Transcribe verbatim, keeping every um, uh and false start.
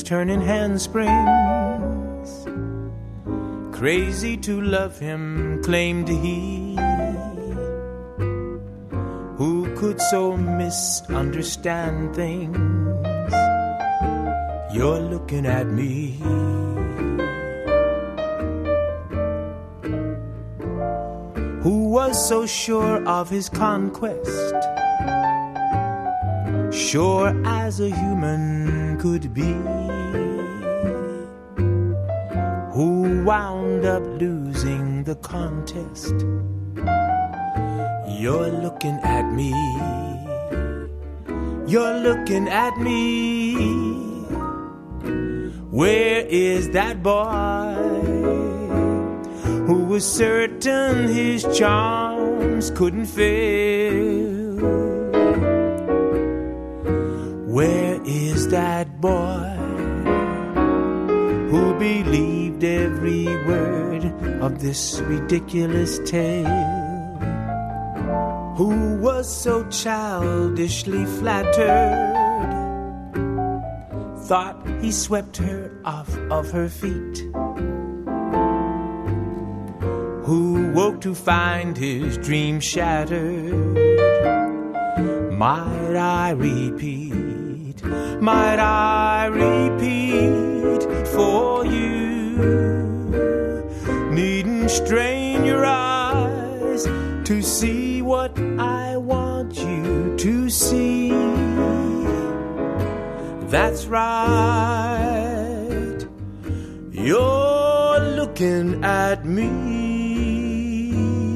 turning handsprings. Crazy to love him, claimed he, who could so misunderstand things. You're looking at me. Who was so sure of his conquest, sure as a human could be, who wound up losing the contest. You're looking at me. You're looking at me. Where is that boy who was certain his charms couldn't fail? Where is that boy who believed every word of this ridiculous tale? Who was so childishly flattered, thought he swept her off of her feet? Who woke to find his dream shattered? Might I repeat, might I repeat for you? Needn't strain your eyes to see what I want you to see. That's right, you're looking at me.